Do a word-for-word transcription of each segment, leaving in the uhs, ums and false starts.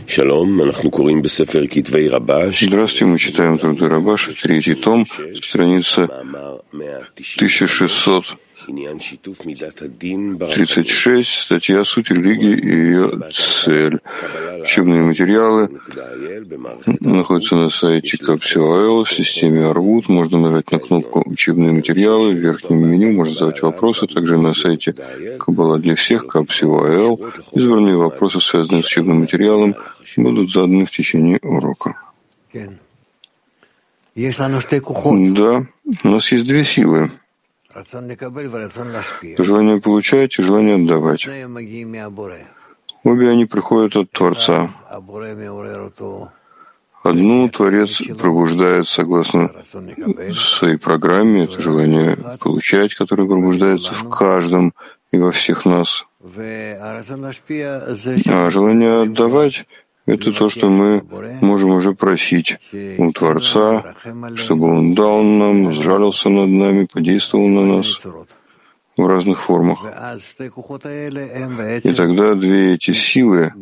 Здравствуйте, мы читаем Труды Рабаша, третий том, страница тысяча шестьсот тридцать шесть, статья «Суть религии и ее цель». Учебные материалы находятся на сайте Капсиоэл в системе Арвуд. Можно нажать на кнопку «Учебные материалы». В верхнем меню можно задавать вопросы. Также на сайте Каббала для всех Капсиоэл. Избранные вопросы, связанные с учебным материалом, будут заданы в течение урока. Да, у нас есть две силы. Желание получать и желание отдавать. Обе они приходят от Творца. Одну Творец пробуждает согласно своей программе, это желание получать, которое пробуждается в каждом и во всех нас. А желание отдавать — это то, что мы можем уже просить у Творца, чтобы Он дал нам, сжалился над нами, подействовал на нас в разных формах. И тогда две эти силы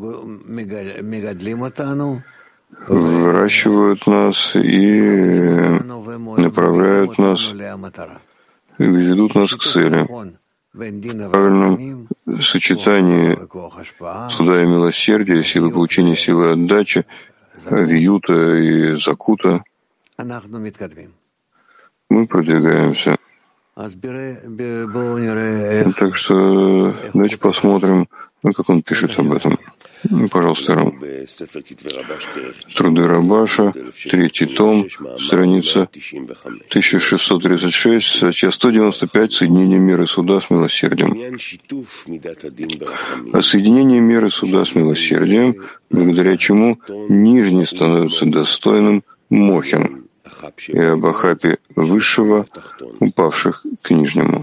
выращивают нас и направляют нас, и ведут нас к цели. В правильном сочетании суда и милосердия, силы получения, силы отдачи, вьюта и закута мы продвигаемся. Так что давайте посмотрим, как он пишет об этом. Пожалуйста, Рам. Труды Рабаша, третий том, страница тысяча шестьсот тридцать шесть, статья сто девяносто пять, соединение меры суда с милосердием. А соединение меры суда с милосердием, благодаря чему нижний становится достойным мохин, и об Ахапе высшего, упавших к нижнему.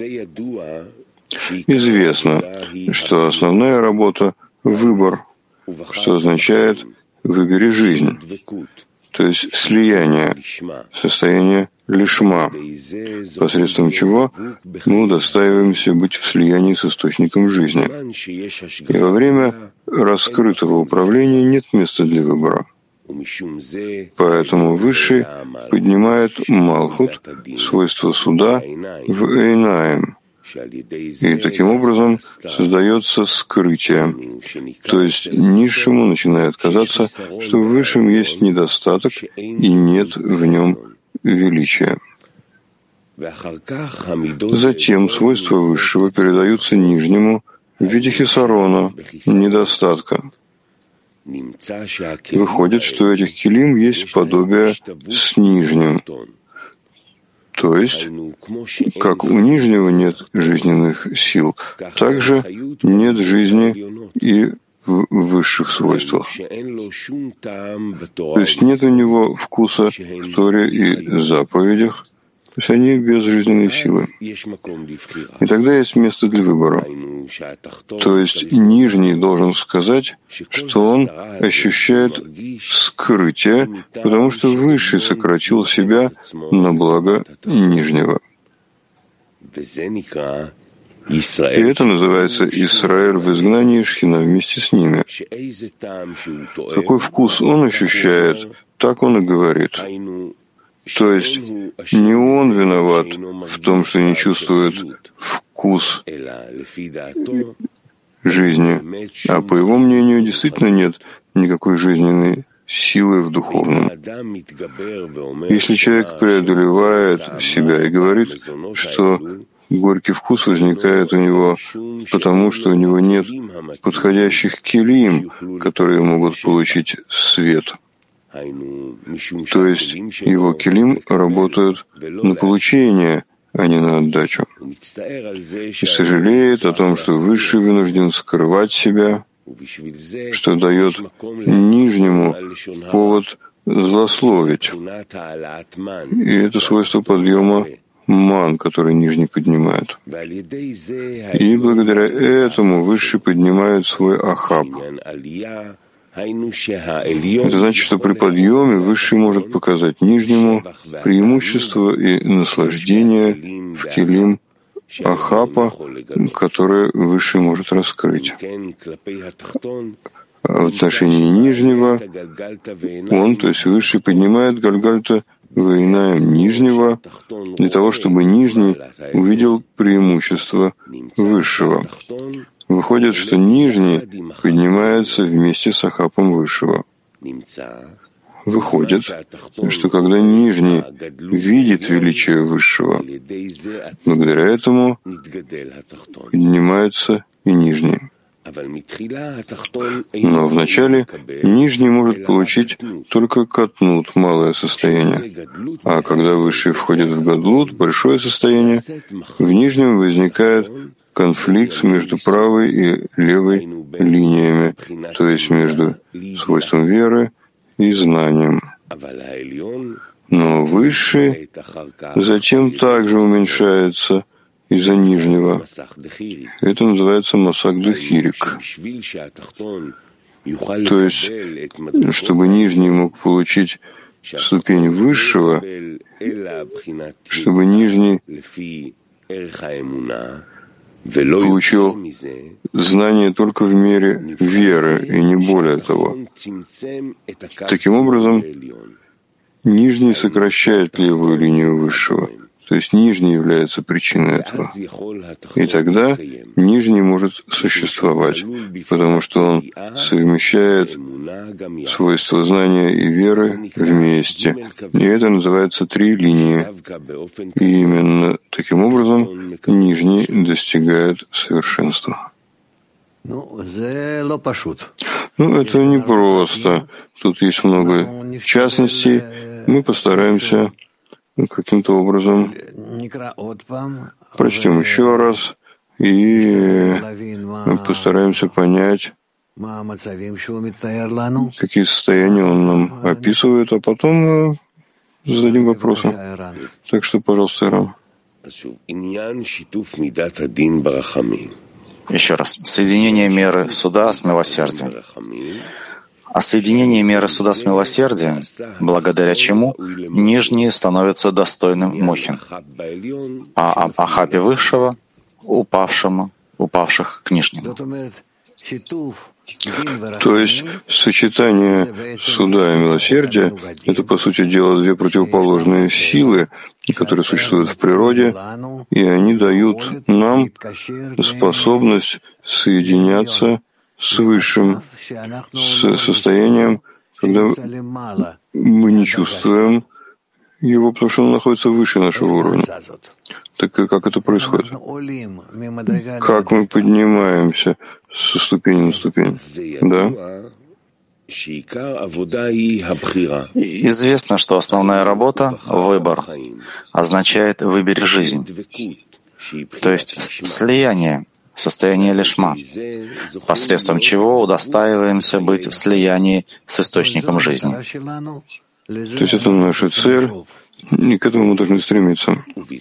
Известно, что основная работа — выбор, что означает «выбери жизнь», то есть слияние, состояние лишма, посредством чего мы удостаиваемся быть в слиянии с источником жизни. И во время раскрытого управления нет места для выбора. Поэтому Высший поднимает Малхут, свойство суда, в Эйнаим. И таким образом создается скрытие, то есть низшему начинает казаться, что в высшем есть недостаток и нет в нем величия. Затем свойства высшего передаются нижнему в виде хисарона, недостатка. Выходит, что у этих килим есть подобие с нижним. То есть, как у нижнего нет жизненных сил, так же нет жизни и в высших свойствах. То есть нет у него вкуса в Торе и заповедях, то есть они без жизненной силы. И тогда есть место для выбора. То есть нижний должен сказать, что он ощущает скрытие, потому что высший сократил себя на благо нижнего. И это называется Исраэль в изгнании, Шхина вместе с ними. Какой вкус он ощущает, так он и говорит. То есть не он виноват в том, что не чувствует вкус жизни, а по его мнению действительно нет никакой жизненной силы в духовном. Если человек преодолевает себя и говорит, что горький вкус возникает у него потому, что у него нет подходящих килим, которые могут получить свет, то есть его килим работают на получение, а не на отдачу. И сожалеет о том, что Высший вынужден скрывать себя, что дает нижнему повод злословить. И это свойство подъема ман, который нижний поднимает. И благодаря этому Высший поднимает свой Ахаб. Это значит, что при подъеме Высший может показать нижнему преимущество и наслаждение в килим Ахапа, которое Высший может раскрыть. А в отношении нижнего он, то есть Высший, поднимает Гальгальта Вейнаем нижнего для того, чтобы нижний увидел преимущество Высшего. Выходит, что нижний поднимается вместе с Ахапом Высшего. Выходит, что когда нижний видит величие Высшего, благодаря этому поднимается и нижний. Но вначале нижний может получить только катнут, малое состояние. А когда Высший входит в гадлут, большое состояние, в нижнем возникает конфликт между правой и левой линиями, то есть между свойством веры и знанием. Но Высший затем также уменьшается из-за нижнего. Это называется масак дехирик. То есть, чтобы нижний мог получить ступень Высшего, чтобы нижний получил знание только в мере веры, и не более того. Таким образом, нижний сокращает левую линию Высшего, то есть нижний является причиной этого. И тогда нижний может существовать, потому что он совмещает свойства знания и веры вместе. И это называется три линии. И именно таким образом нижний достигает совершенства. Ну, это не просто. Тут есть много частностей. Мы постараемся каким-то образом прочтем еще раз и постараемся понять, какие состояния он нам описывает, а потом мы зададим вопросы. Так что, пожалуйста, Ирам. Еще раз. Соединение меры суда с милосердием. А соединение меры суда с милосердием, благодаря чему нижние становятся достойным Мохин, а об Ахапе Высшего — упавшему, упавших к нижнему. То есть сочетание суда и милосердия — это, по сути дела, две противоположные силы, которые существуют в природе, и они дают нам способность соединяться с Высшим, с состоянием, когда мы не чувствуем его, потому что он находится выше нашего уровня. Так как это происходит? Как мы поднимаемся со ступени на ступень? Да? Известно, что основная работа — выбор, означает «выбери жизнь», то есть слияние, состояние лишма, посредством чего удостаиваемся быть в слиянии с источником жизни. То есть это наша цель, и к этому мы должны стремиться.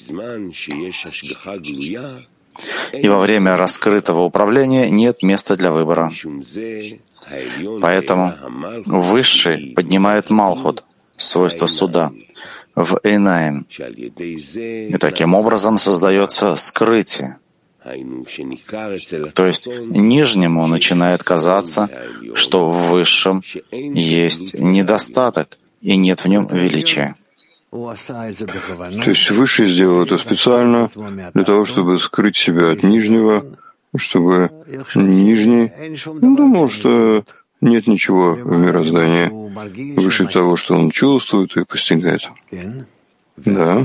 И во время раскрытого управления нет места для выбора. Поэтому Высший поднимает Малхут, свойство суда, в Эйнаим. И таким образом создается скрытие. То есть нижнему начинает казаться, что в Высшем есть недостаток и нет в нем величия. То есть Высший сделал это специально для того, чтобы скрыть себя от нижнего, чтобы нижний думал, что нет ничего в мироздании выше того, что он чувствует и постигает. Да.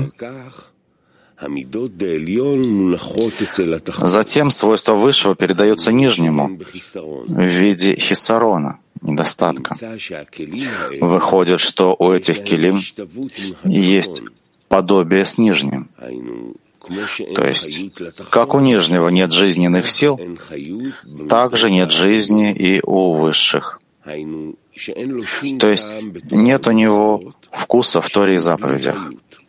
Затем свойства Высшего передаются нижнему в виде хисарона, недостатка. Выходит, что у этих келим есть подобие с нижним. То есть, как у нижнего нет жизненных сил, так же нет жизни и у высших. То есть, нет у него вкуса в Торе и заповедях.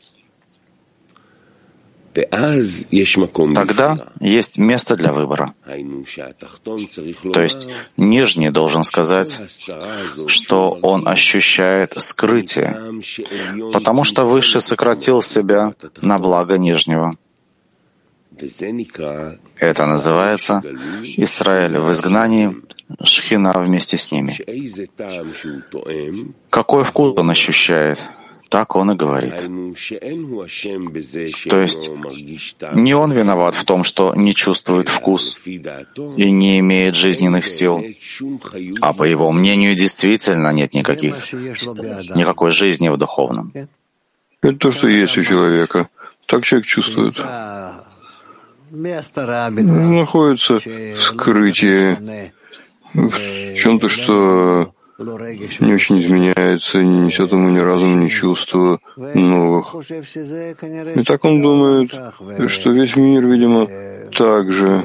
Тогда есть место для выбора. То есть нижний должен сказать, что он ощущает скрытие, потому что Высший сократил себя на благо нижнего. Это называется Израиль в изгнании, Шхина вместе с ними. Какой вкус он ощущает, так он и говорит. То есть не он виноват в том, что не чувствует вкус и не имеет жизненных сил, а по его мнению действительно нет никаких, никакой жизни в духовном. Это то, что есть у человека. Так человек чувствует. Находится в скрытии, в чем-то, что не очень изменяется, не несет ему ни разума, ни чувства новых. И так он думает, что весь мир, видимо, так же.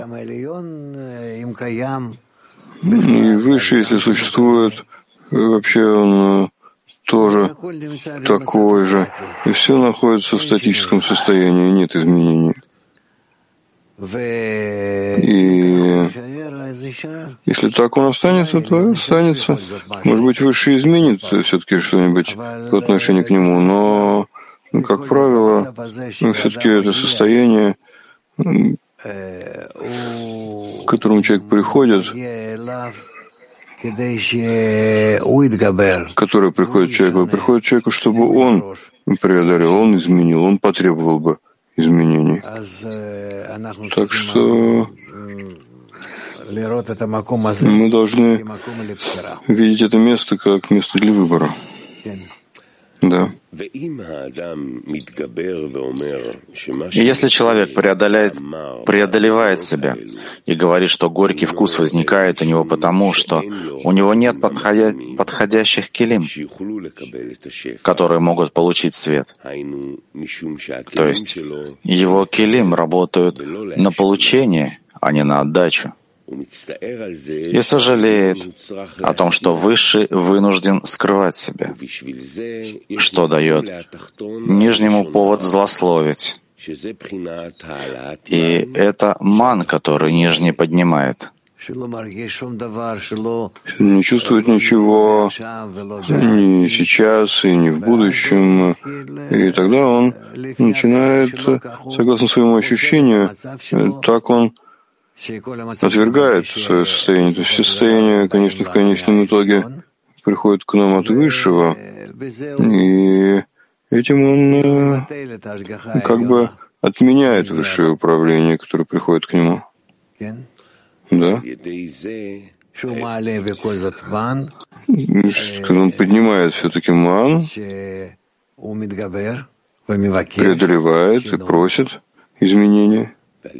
И выше, если существует, вообще он тоже такой же. И все находится в статическом состоянии, нет изменений. И если так он останется, то останется. Может быть, выше изменит все-таки что-нибудь по отношению к нему, но, как правило, все-таки это состояние, к которому человек приходит, которое приходит к человеку, приходит к человеку, чтобы он преодолел, он изменил, он потребовал бы изменений. Так что мы должны видеть это место как место для выбора. Да. И если человек преодоляет, преодолевает себя и говорит, что горький вкус возникает у него потому, что у него нет подходя, подходящих килим, которые могут получить свет, то есть его килим работают на получение, а не на отдачу, и сожалеет о том, что Высший вынужден скрывать себя, что дает нижнему повод злословить. И это ман, который нижний поднимает. Не чувствует ничего ни сейчас и ни в будущем. И тогда он начинает, согласно своему ощущению, так он отвергает свое состояние. То есть состояние, конечно, в конечном итоге приходит к нам от Высшего, и этим он как бы отменяет Высшее управление, которое приходит к нему. Да. Когда он поднимает все-таки ман, преодолевает и просит изменения.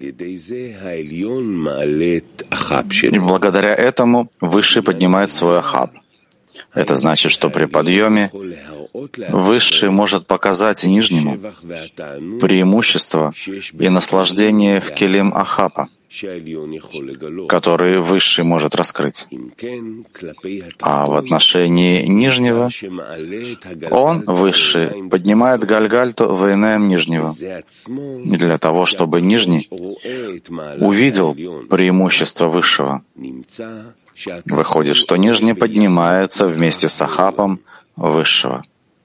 И благодаря этому Высший поднимает свой ахаб. Это значит, что при подъеме Высший может показать нижнему преимущество и наслаждение в келим ахапа, которые Высший может раскрыть. А в отношении нижнего он, Высший, поднимает гальгальту вейнаем нижнего, для того, чтобы нижний увидел преимущество Высшего. Выходит, что нижний поднимается вместе с ахапом Высшего.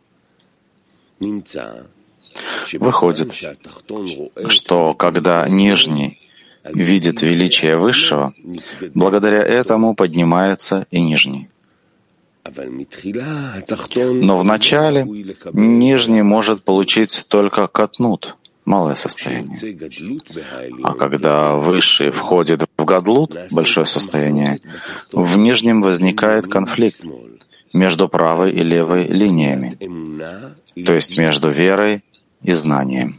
Выходит, что когда нижний видит величие Высшего, благодаря этому поднимается и нижний. Но вначале нижний может получить только катнут, малое состояние. А когда Высший входит в гадлут, большое состояние, в нижнем возникает конфликт между правой и левой линиями, то есть между верой и знанием.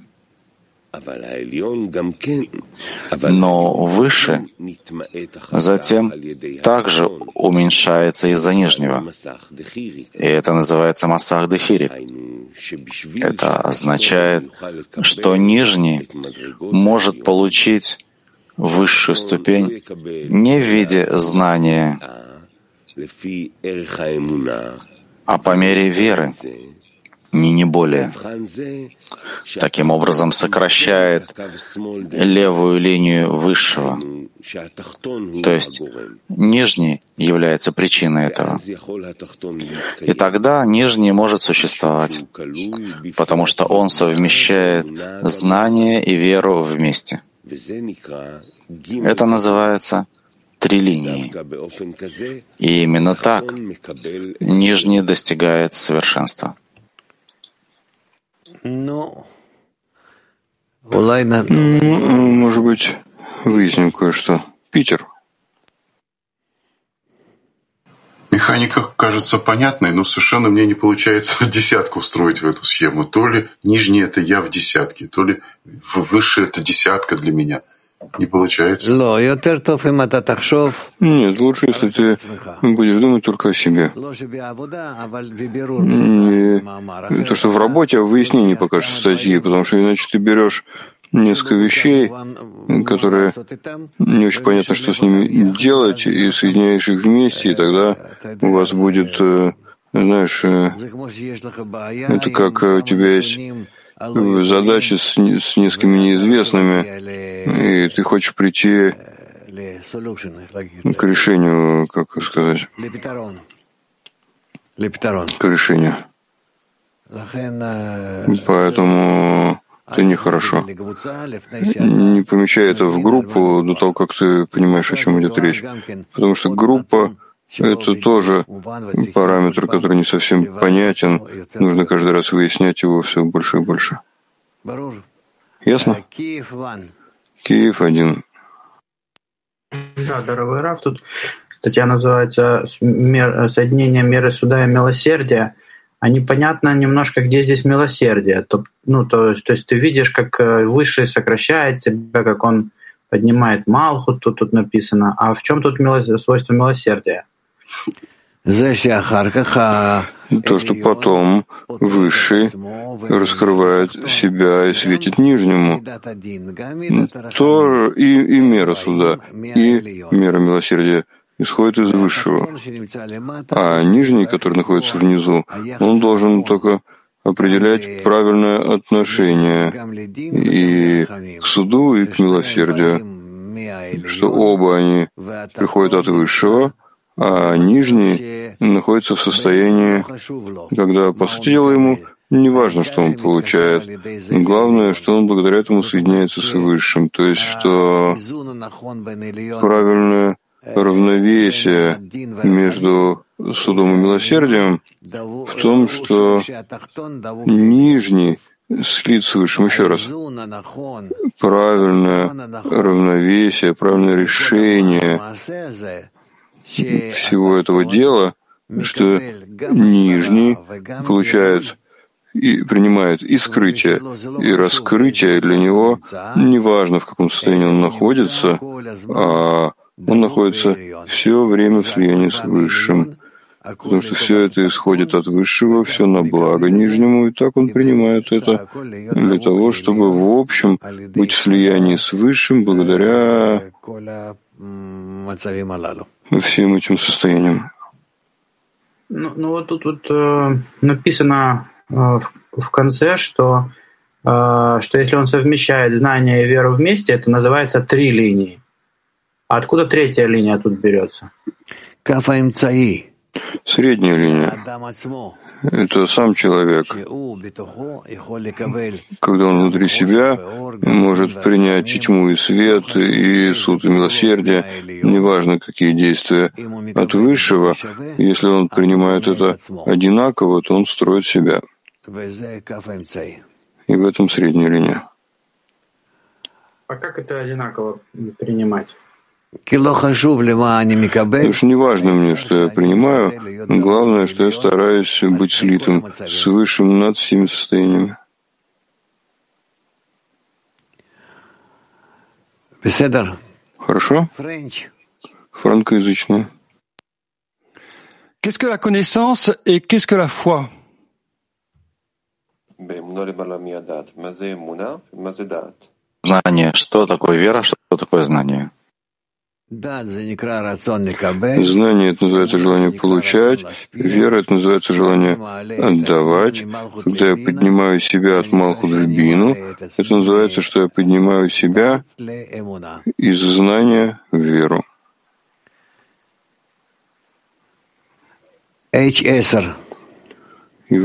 Но Выше затем также уменьшается из-за нижнего. И это называется масах дехири. Это означает, что нижний может получить высшую ступень не в виде знания, а по мере веры, ни не более. Таким образом сокращает левую линию Высшего. То есть нижний является причиной этого. И тогда нижний может существовать, потому что он совмещает знание и веру вместе. Это называется три линии. И именно так нижний достигает совершенства. Ну, может быть, выясним кое-что. Питер. Механика кажется понятной, но совершенно мне не получается десятку встроить в эту схему. То ли нижний — это я в десятке, то ли высшее — это десятка для меня. Не получается. Нет, лучше, если ты будешь думать только о себе. Не то, что в работе, а в выяснении покажешь статьи, потому что иначе ты берешь несколько вещей, которые не очень понятно, что с ними делать, и соединяешь их вместе, и тогда у вас будет, знаешь, это как у тебя есть задачи с, с несколькими неизвестными, и ты хочешь прийти к решению, как сказать, к решению. Поэтому это нехорошо. Не помещай это в группу до того, как ты понимаешь, о чем идет речь. Потому что группа — это тоже параметр, который не совсем понятен. Нужно каждый раз выяснять его все больше и больше. Ясно? Киев один. Да, дорогой Рав, тут статья называется «Соединение меры суда и милосердия». А непонятно немножко, где здесь милосердие. То, ну, то, то есть ты видишь, как Высший сокращает себя, как он поднимает Малхут, тут, тут написано. А в чем тут милос... свойство милосердия? То, что потом Высший раскрывает себя и светит Нижнему. То и, и мера суда, и мера милосердия исходит из Высшего. А Нижний, который находится внизу, он должен только определять правильное отношение и к суду, и к милосердию, что оба они приходят от Высшего, а Нижний находится в состоянии, когда, по сути дела, ему не важно, что он получает. Главное, что он благодаря этому соединяется с Высшим. То есть, что правильное равновесие между судом и милосердием в том, что Нижний слит с Высшим. Еще раз. Правильное равновесие, правильное решение всего этого дела, что Нижний получает и принимает и скрытие, и раскрытие. Для него неважно, в каком состоянии он находится, а он находится все время в слиянии с Высшим, потому что все это исходит от Высшего, все на благо Нижнему, и так он принимает это для того, чтобы в общем быть в слиянии с Высшим благодаря всем этим состояниям. Ну, ну вот тут вот, э, написано э, в, в конце, что, э, что если он совмещает знание и веру вместе, это называется три линии. А откуда третья линия тут берется? Средняя линия — это сам человек, когда он внутри себя может принять и тьму, и свет, и суд, и милосердие, неважно, какие действия от Высшего. Если он принимает это одинаково, то он строит себя. И в этом средняя линия. А как это одинаково принимать? Потому что не важно мне, что я принимаю, главное, что я стараюсь быть слитым с Высшим над всеми состояниями. Хорошо? Франкоязычный. Qu'est-ce que la connaissance et qu'est-ce que la foi? Знание. Что такое вера, что такое знание? Знание — это называется желание получать, вера — это называется желание отдавать. Когда я поднимаю себя от Малхут в Бину, это называется, что я поднимаю себя из знания в веру.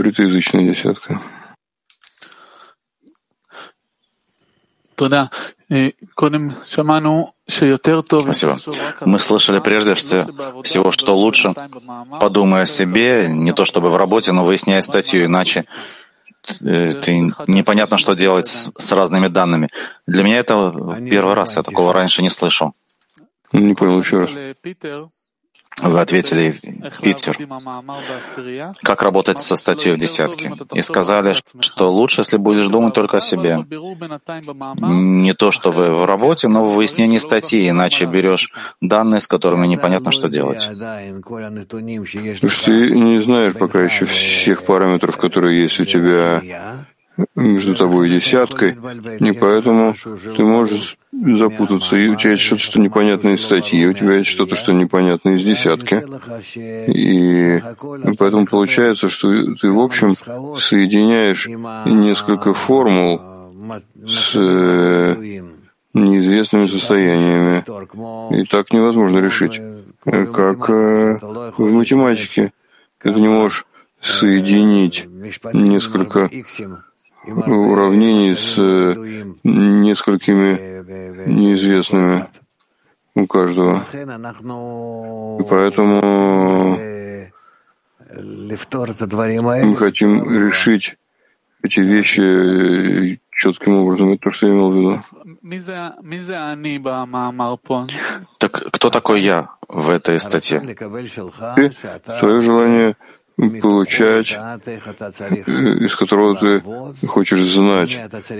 Ивритоязычная десятка. Туда. Спасибо. Мы слышали прежде что всего, что лучше, подумай о себе, не то чтобы в работе, но выясняя статью, иначе ты непонятно, что делать с, с разными данными. Для меня это первый раз, я такого раньше не слышал. Не понял еще раз. Вы ответили, Питер, как работать со статьей в десятке, и сказали, что лучше, если будешь думать только о себе. Не то чтобы в работе, но в выяснении статьи, иначе берешь данные, с которыми непонятно, что делать. Потому что ты не знаешь пока еще всех параметров, которые есть у тебя между тобой и десяткой, и поэтому ты можешь запутаться, и у тебя есть что-то, что непонятно из статьи, у тебя есть что-то, что непонятно из десятки, и поэтому получается, что ты, в общем, соединяешь несколько формул с неизвестными состояниями, и так невозможно решить, как в математике, как не можешь соединить несколько уравнений с несколькими неизвестными у каждого. И поэтому мы хотим решить эти вещи четким образом. Это то, что я имел в виду. Так кто такой я в этой статье? Ты, твое желание получать, из которого ты хочешь знать,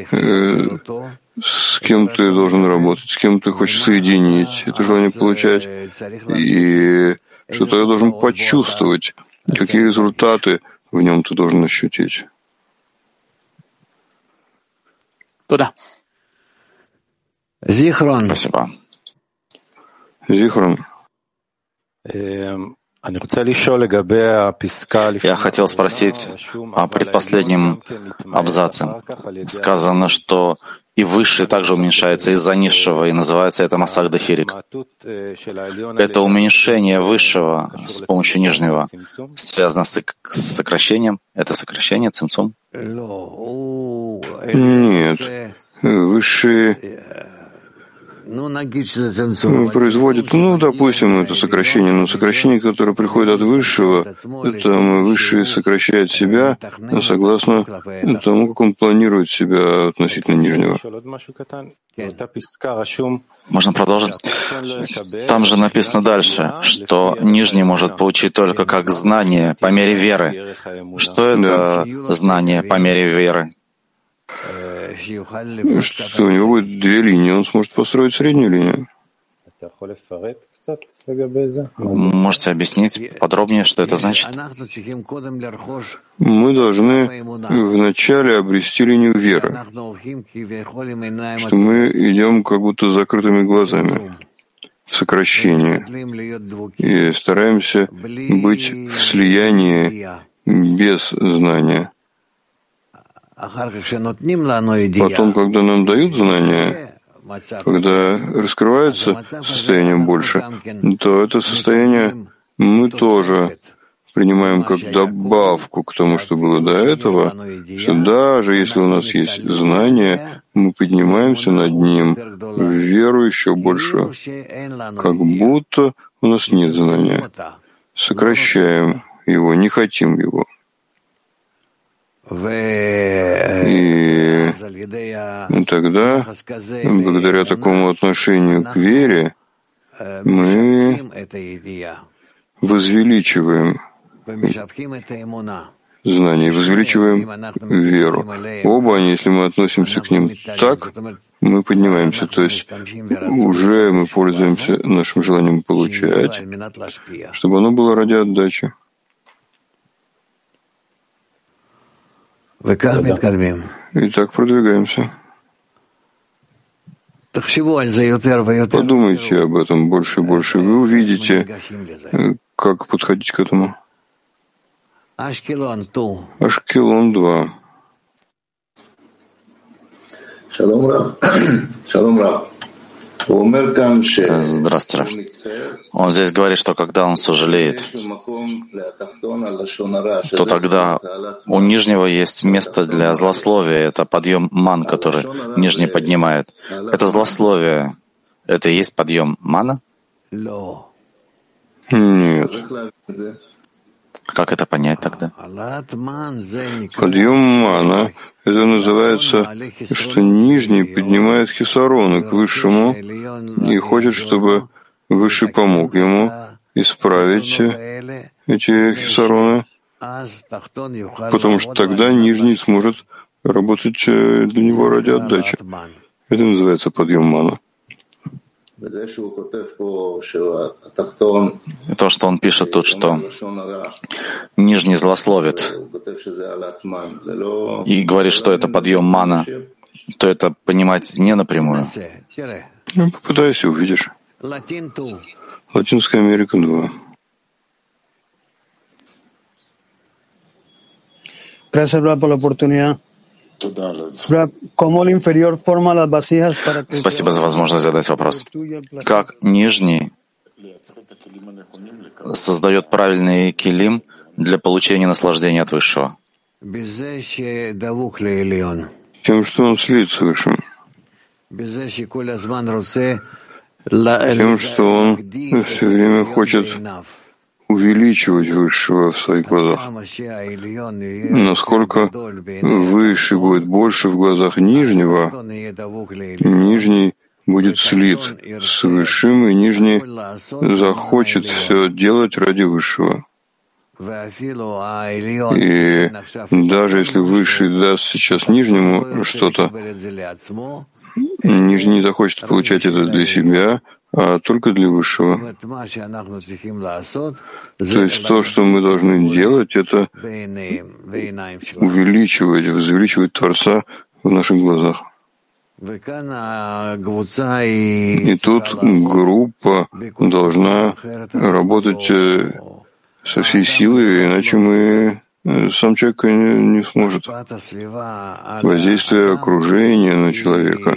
с кем ты должен работать, с кем ты хочешь соединить это желание получать, и что ты должен почувствовать, какие результаты в нем ты должен ощутить. Спасибо. Зихрон. Я хотел спросить о предпоследнем абзаце. Сказано, что и высшее также уменьшается из-за низшего, и называется это масах дехирик. Это уменьшение высшего с помощью нижнего связано с сокращением? Это сокращение, цимцум? Нет. Высшие производит, ну, допустим, это сокращение, но сокращение, которое приходит от высшего, это высший сокращает себя согласно тому, как он планирует себя относительно нижнего. Можно продолжить? Там же написано дальше, что нижний может получить только как знание по мере веры. Что это знание по мере веры? Что у него будет две линии, он сможет построить среднюю линию. Можете объяснить подробнее, что это значит? Мы должны вначале обрести линию веры, что мы идем как будто с закрытыми глазами, в сокращении, и стараемся быть в слиянии без знания. Потом, когда нам дают знания, когда раскрывается состояние больше, то это состояние мы тоже принимаем как добавку к тому, что было до этого, что даже если у нас есть знание, мы поднимаемся над ним в веру еще больше, как будто у нас нет знания. Сокращаем его, не хотим его. И тогда, благодаря такому отношению к вере, мы возвеличиваем знания, возвеличиваем веру. Оба они, если мы относимся к ним так, мы поднимаемся. То есть уже мы пользуемся нашим желанием получать, чтобы оно было ради отдачи. И так продвигаемся. Подумайте об этом больше и больше. Вы увидите, как подходить к этому. Ашкелон два. Шалом Рав. Шалом Рав. Здравствуйте. Он здесь говорит, что когда он сожалеет, то тогда у нижнего есть место для злословия. Это подъем ман, который нижний поднимает. Это злословие. Это и есть подъем мана? Нет. Как это понять тогда? Подъем мана — это называется, что нижний поднимает хисароны к высшему и хочет, чтобы высший помог ему исправить эти хисароны, потому что тогда нижний сможет работать для него ради отдачи. Это называется подъем мана. И то, что он пишет тут, что нижний злословит и говорит, что это подъем мана, то это понимать не напрямую. Ну, попытайся, увидишь. Латинская Америка два. Gracias, Brad, por la oportunidad. Спасибо за возможность задать вопрос. Как нижний создает правильный килим для получения наслаждения от высшего? Тем, что он слит с высшим. Тем, что он все время хочет увеличивать высшего в своих глазах. Насколько выше будет больше в глазах нижнего, нижний будет слит с высшим, и нижний захочет все делать ради высшего. И даже если высший даст сейчас нижнему что-то, нижний не захочет получать это для себя, а только для высшего. То есть то, что мы должны делать, это увеличивать, возвеличивать Творца в наших глазах. И тут группа должна работать со всей силой, иначе мы сам человек не, не сможет. Воздействие окружения на человека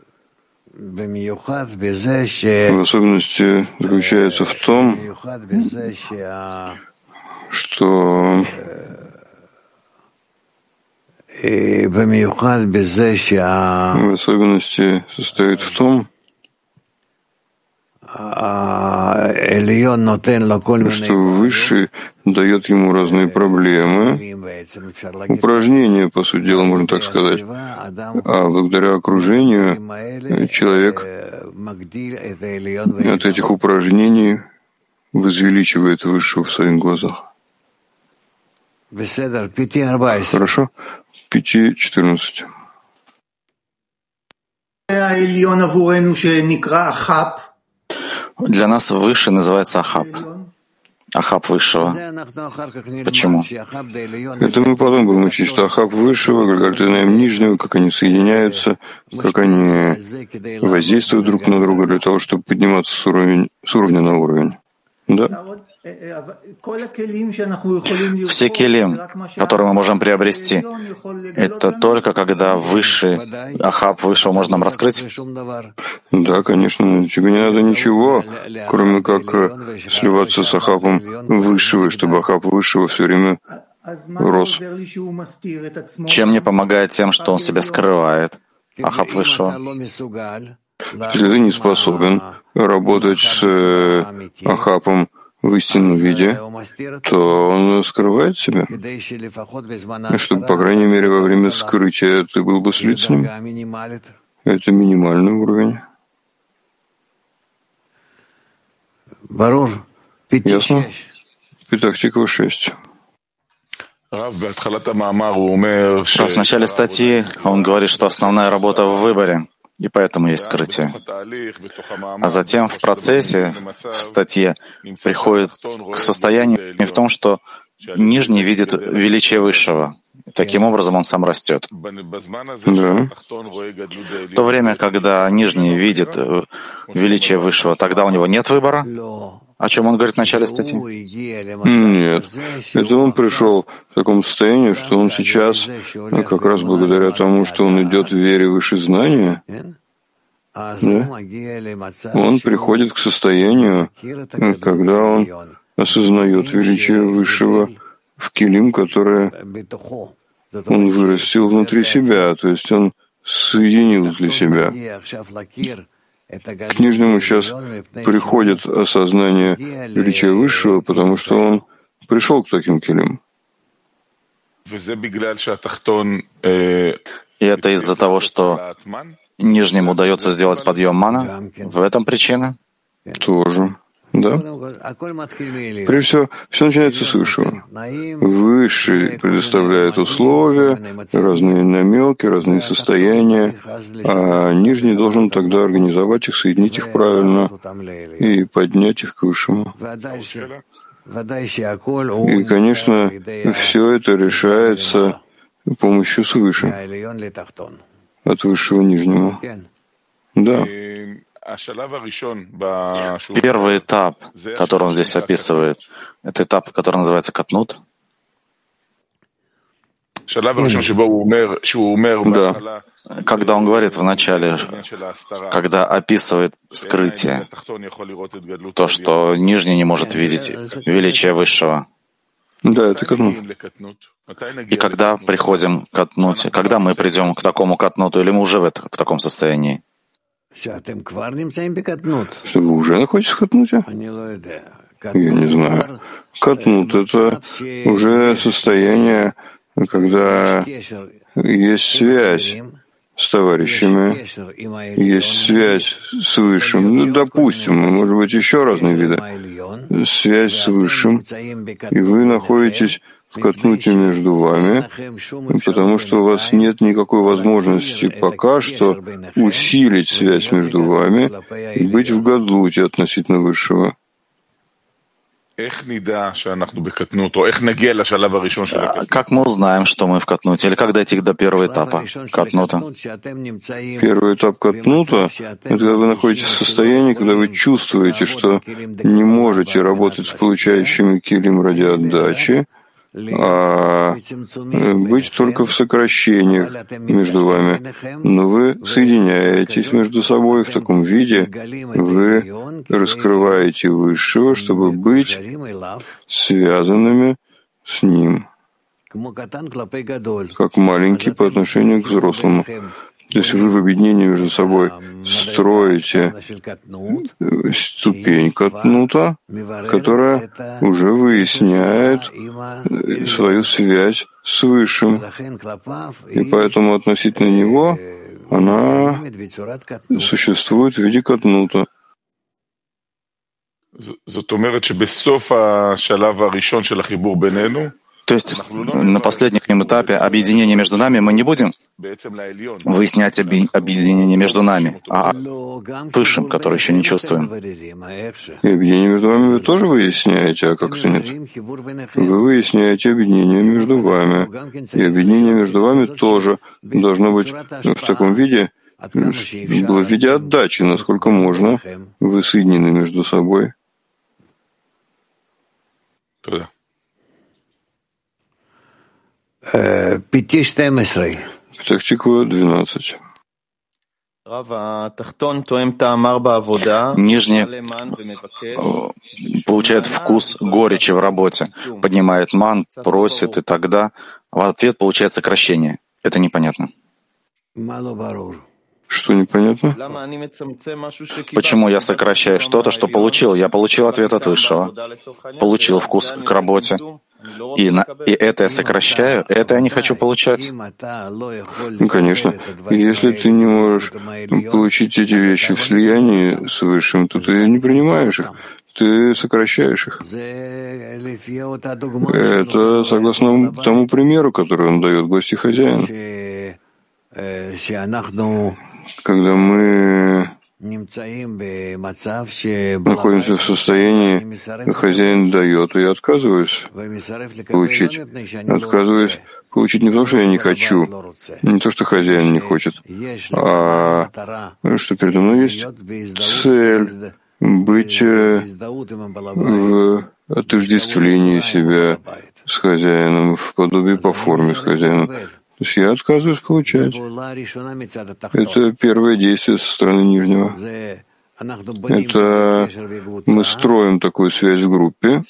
в особенности заключается в том, что в особенности состоит в том, что Высший дает ему разные проблемы, упражнения, по сути дела, можно так сказать. А благодаря окружению человек от этих упражнений возвеличивает Высшего в своих глазах. Хорошо? пять четырнадцать. Для нас Высший называется Ахаб. Ахаб Высшего. Почему? Это мы потом будем учить, что Ахаб Высшего, как Артенаем Нижнего, как они соединяются, как они воздействуют друг на друга для того, чтобы подниматься с уровня, с уровня на уровень. Да? Все келим, которые мы можем приобрести, это только когда Высший, Ахаб Высшего можно нам раскрыть? Да, конечно. Тебе не надо ничего, кроме как сливаться с Ахабом Высшего, чтобы Ахаб Высшего все время рос. Чем мне помогает тем, что он себя скрывает, Ахаб Высшего? Если ты не способен работать с Ахабом в истинном виде, то он скрывает себя, чтобы, по крайней мере, во время скрытия ты был бы слит с ним. Это минимальный уровень. Ясно? Петах Тиква шесть. В начале статьи он говорит, что основная работа в выборе, и поэтому есть скрытие. А затем в процессе, в статье, приходит к состоянию в том, что нижний видит величие Высшего. Таким образом он сам растет. Да. В то время, когда нижний видит величие Высшего, тогда у него нет выбора? О чем он говорит в начале статьи? Нет. Это он пришел в таком состоянии, что он сейчас, как раз благодаря тому, что он идет в вере выше знания, да, он приходит к состоянию, когда он осознает величие Высшего в килим, которое он вырастил внутри себя, то есть он соединил для себя. К нижнему сейчас приходит осознание величия Высшего, потому что он пришел к таким килим. И это из-за того, что нижнему удается сделать подъем мана? В этом причина? Тоже, да. Прежде всего, все начинается с Высшего. Высший предоставляет условия, разные намеки, разные состояния, а Нижний должен тогда организовать их, соединить их правильно и поднять их к Высшему. И, конечно, все это решается с помощью свыше, от Высшего Нижнего. Да. Первый этап, который он здесь описывает, это этап, который называется катнут. Да. Когда он говорит в начале, когда описывает скрытие, то, что нижний не может видеть величие Высшего. Да, это катнут. И когда приходим к катнуте, когда мы придем к такому катнуту, или мы уже в, это, в таком состоянии? Что вы уже находитесь в катнуте? Я не знаю. Катнут — это уже состояние, когда есть связь с товарищами, есть связь с Высшим. Ну, допустим, может быть, еще разные виды. Связь с Высшим, и вы находитесь в катнуте между вами, потому что у вас нет никакой возможности пока что усилить связь между вами и быть в гадлуте относительно Высшего. Как мы узнаем, что мы в катнуте, или как дойти до первого этапа катнута? Первый этап катнута — это когда вы находитесь в состоянии, когда вы чувствуете, что не можете работать с получающими килим ради отдачи, а быть только в сокращениях между вами. Но вы соединяетесь между собой в таком виде, вы раскрываете Высшего, чтобы быть связанными с Ним, как маленький по отношению к взрослому. То есть вы в объединении между собой строите ступень катнута, которая уже выясняет свою связь с Высшим. И поэтому относительно него она существует в виде катнута. То есть на последнем этапе объединения между нами мы не будем выяснять объединение между нами, а Высшим, который еще не чувствуем. И объединение между вами вы тоже выясняете, а как-то нет. Вы выясняете объединение между вами. И объединение между вами тоже должно быть в таком виде, было в виде отдачи, насколько можно. Вы соединены между собой. Тактика двенадцать. Нижний получает вкус горечи в работе, поднимает ман, просит, и тогда в ответ получает сокращение. Это непонятно. Что непонятно? Почему я сокращаю что-то, что получил? Я получил ответ от Высшего, получил вкус к работе, и, на, и это я сокращаю, это я не хочу получать. Ну, конечно. И если ты не можешь получить эти вещи в слиянии с Высшим, то ты не принимаешь их, ты сокращаешь их. Это согласно тому примеру, который он дает гости хозяину. Когда мы находимся в состоянии, хозяин дает, и я отказываюсь получить. Отказываюсь получить не потому, что я не хочу, не то, что хозяин не хочет, а что передо мной есть цель быть в отождествлении себя с хозяином, в подобии по форме с хозяином. То есть я отказываюсь получать. Это первое действие со стороны нижнего. Это мы строим такую связь в группе,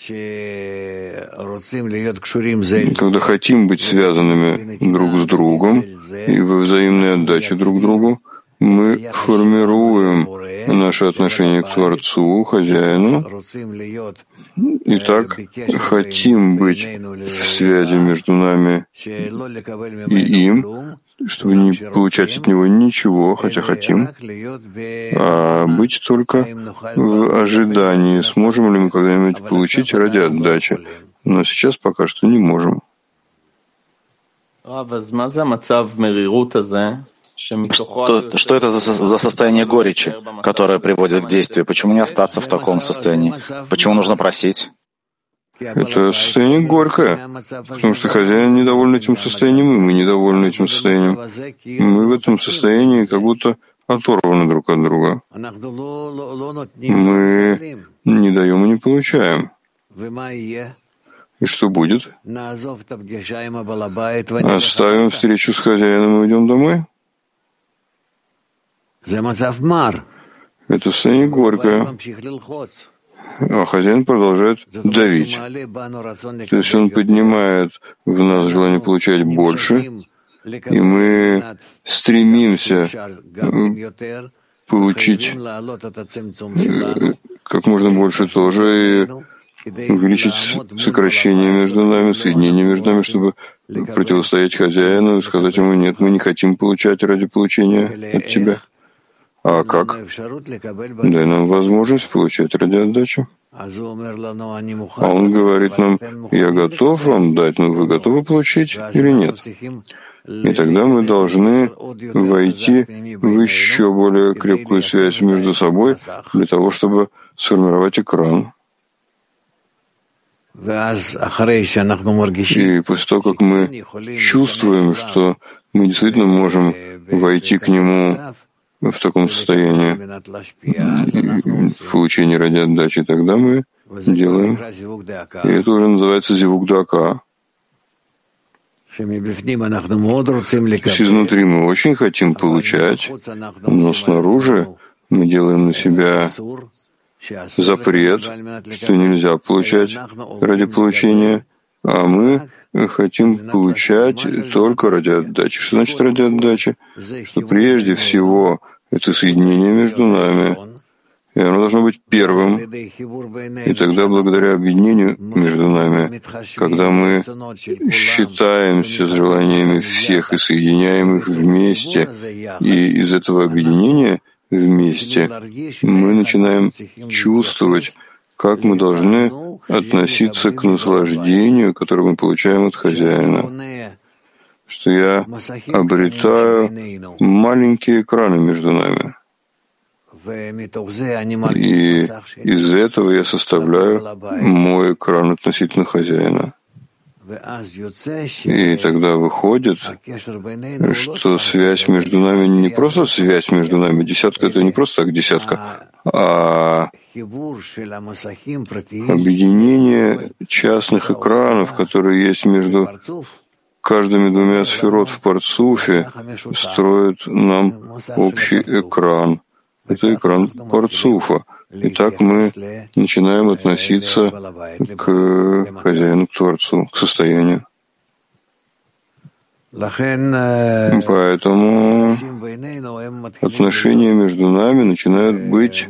когда хотим быть связанными друг с другом и во взаимной отдаче друг другу, мы формируем наше отношение к Творцу, Хозяину, и так хотим быть в связи между нами и им, чтобы не получать от него ничего, хотя хотим, а быть только в ожидании, сможем ли мы когда-нибудь получить ради отдачи. Но сейчас пока что не можем. Что, что это за, за состояние горечи, которое приводит к действию? Почему не остаться в таком состоянии? Почему нужно просить? Это состояние горькое, потому что хозяин недоволен этим состоянием, и мы недовольны этим состоянием. Мы в этом состоянии как будто оторваны друг от друга. Мы не даем и не получаем. И что будет? Оставим встречу с хозяином и уйдем домой? Это состояние горькое. А хозяин продолжает давить. То есть он поднимает в нас желание получать больше, и мы стремимся получить как можно больше тоже и увеличить сокращение между нами, соединение между нами, чтобы противостоять хозяину и сказать ему: нет, мы не хотим получать ради получения от тебя. А как? Дай нам возможность получать ради отдачи. А он говорит нам: я готов вам дать, но вы готовы получить или нет? И тогда мы должны войти в еще более крепкую связь между собой для того, чтобы сформировать экран. И после того, как мы чувствуем, что мы действительно можем войти к нему в таком состоянии в получении ради отдачи, тогда мы делаем. И это уже называется зивук дака. То есть изнутри мы очень хотим получать, но снаружи мы делаем на себя запрет, что нельзя получать ради получения, а мы хотим получать только ради отдачи. Что значит ради отдачи? Что прежде всего это соединение между нами, и оно должно быть первым. И тогда, благодаря объединению между нами, когда мы считаемся с желаниями всех и соединяем их вместе, и из этого объединения вместе мы начинаем чувствовать, как мы должны относиться к наслаждению, которое мы получаем от хозяина. Что я обретаю маленькие экраны между нами. И из этого я составляю мой экран относительно хозяина. И тогда выходит, что связь между нами не просто связь между нами, десятка — это не просто так десятка, а объединение частных экранов, которые есть между каждыми двумя сферот в парцуфе, строит нам общий экран. Это экран парцуфа. И так мы начинаем относиться к хозяину, к Творцу, к состоянию. Поэтому отношения между нами начинают быть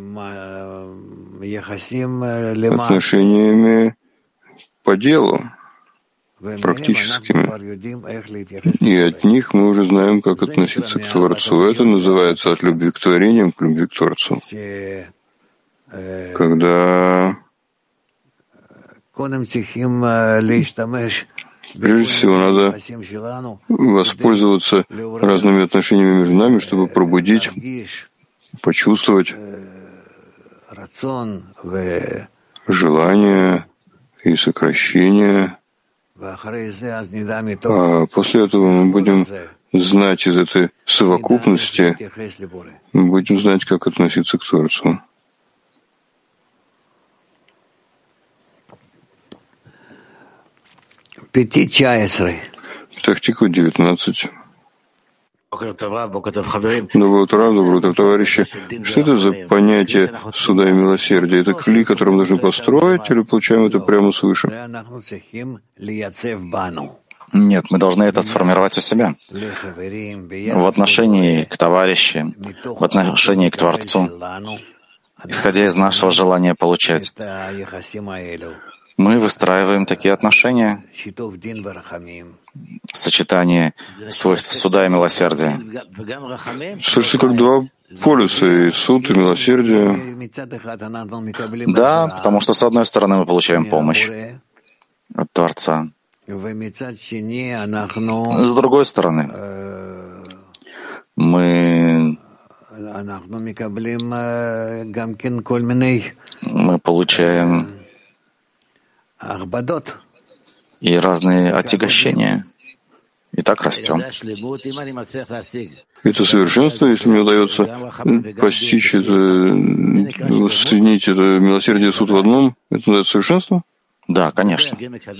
отношениями по делу, практическими. И от них мы уже знаем, как относиться к Творцу. Это называется от любви к творениям к любви к Творцу. Когда прежде всего надо воспользоваться разными отношениями между нами, чтобы пробудить, почувствовать желание и сокращение. А после этого мы будем знать из этой совокупности, мы будем знать, как относиться к Творцу. Петах-Тиква, девятнадцать. Доброе утро, доброе утро, товарищи. Что это за понятие суда и милосердия? Это клей, который мы должны построить, или получаем это прямо свыше? Нет, мы должны это сформировать у себя. В отношении к товарищам, в отношении к Творцу, исходя из нашего желания получать. Мы выстраиваем такие отношения, сочетание свойств суда и милосердия. Слышите, как два полюса, и суд, и милосердие. Да, потому что, с одной стороны, мы получаем помощь от Творца. С другой стороны, мы, мы получаем и разные отягощения. И так растем. Это совершенство, если мне удается постичь это, соединить это милосердие и суд в одном, это называется совершенство? Да, конечно.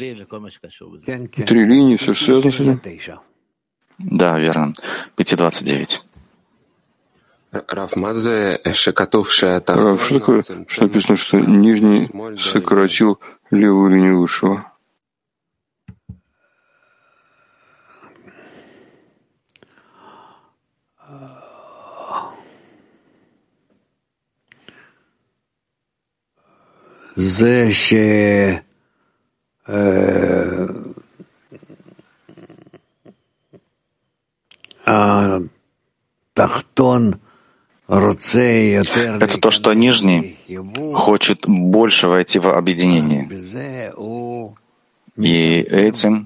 Три линии, все, что связано с этим? Да, верно. пять двадцать девять. Рав, что такое, что написано, что нижний сократил левую линию высшего? Это то, что нижний хочет больше войти в объединение. И этим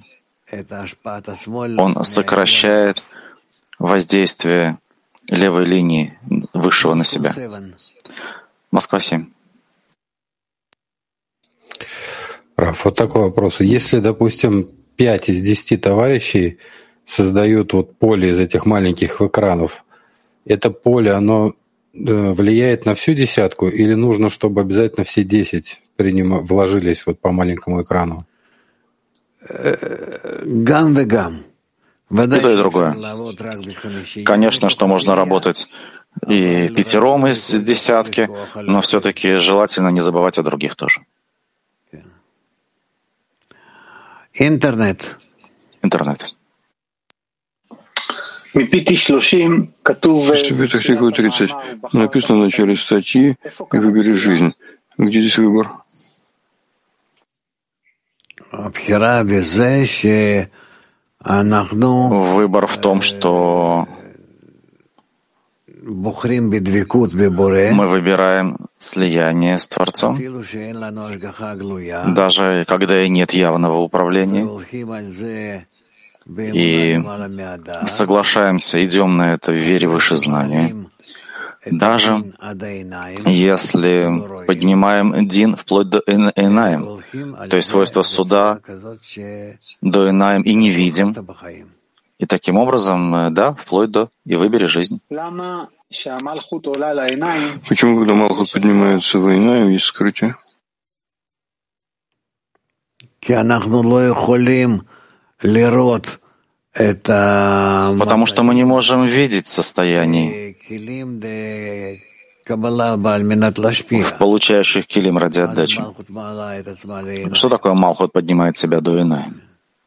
он сокращает воздействие левой линии высшего на себя. Москва семь. Раф, вот такой вопрос. Если, допустим, пять из десяти товарищей создают вот поле из этих маленьких экранов, это поле, оно влияет на всю десятку или нужно, чтобы обязательно все десять приним... вложились вот по маленькому экрану? И то, и другое. Конечно, что можно работать и пятером из десятки, но все-таки желательно не забывать о других тоже. Интернет. Интернет. В Петах-Тиква тридцать написано в начале статьи «Выбери жизнь». Где здесь выбор? Выбор в том, что мы выбираем слияние с Творцом, даже когда и нет явного управления, и соглашаемся, идем на это в вере выше знания, даже если поднимаем дин вплоть до эйнаем, то есть свойство суда до эйнаем и не видим, и таким образом, да, вплоть до «и выбери жизнь». Почему, когда Малхут поднимается в эйнаем, есть скрытие? Потому что мы не можем видеть состояний в получающих килим ради отдачи. Что такое Малхут поднимает себя до эйнаем?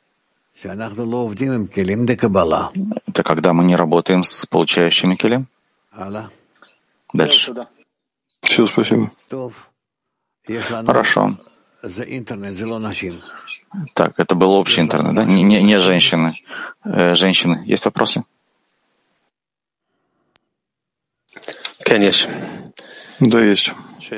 Это когда мы не работаем с получающими килим. Дальше. Все, спасибо. Хорошо. Так, это был общий интернет, да? Не, не, не женщины. Э, женщины. Есть вопросы? Конечно. Да, есть.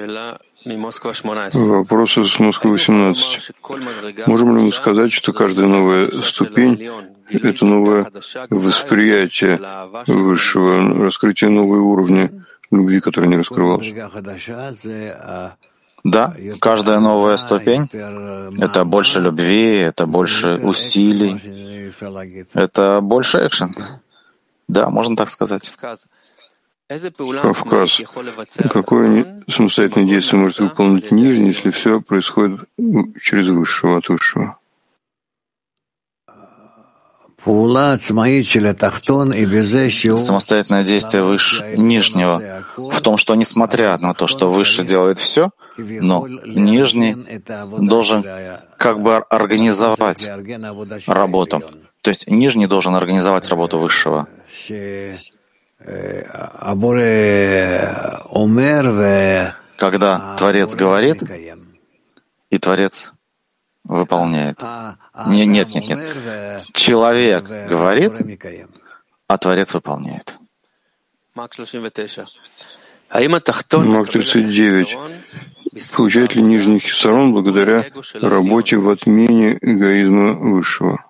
Вопросы с Москвы восемнадцать. Можем ли мы сказать, что каждая новая ступень — это новое восприятие высшего, раскрытие нового уровня любви, который не раскрывался? Да, каждая новая ступень — это больше любви, это больше усилий, это больше экшен. Да, можно так сказать. Кавказ. Какое самостоятельное действие может выполнить нижний, если все происходит через высшего, от высшего? Самостоятельное действие выше нижнего в том, что несмотря на то, что высший делает все, но нижний должен как бы организовать работу. То есть нижний должен организовать работу высшего. Когда Творец говорит, и Творец выполняет. Нет, нет, нет, нет. Человек говорит, а Творец выполняет. Мак тридцать девять. Получает ли нижний хисарон благодаря работе в отмене эгоизма высшего?